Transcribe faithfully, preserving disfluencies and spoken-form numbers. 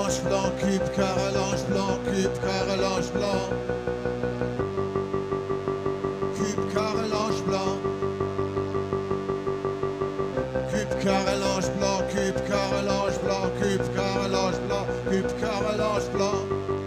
ange blanc, cube carré l'ange blanc, cube carré l'ange blanc. Cube carré l'ange blanc. Cube carré l'ange blanc, cube carré l'ange blanc, cube carré l'ange blanc, cube carré l'ange blanc.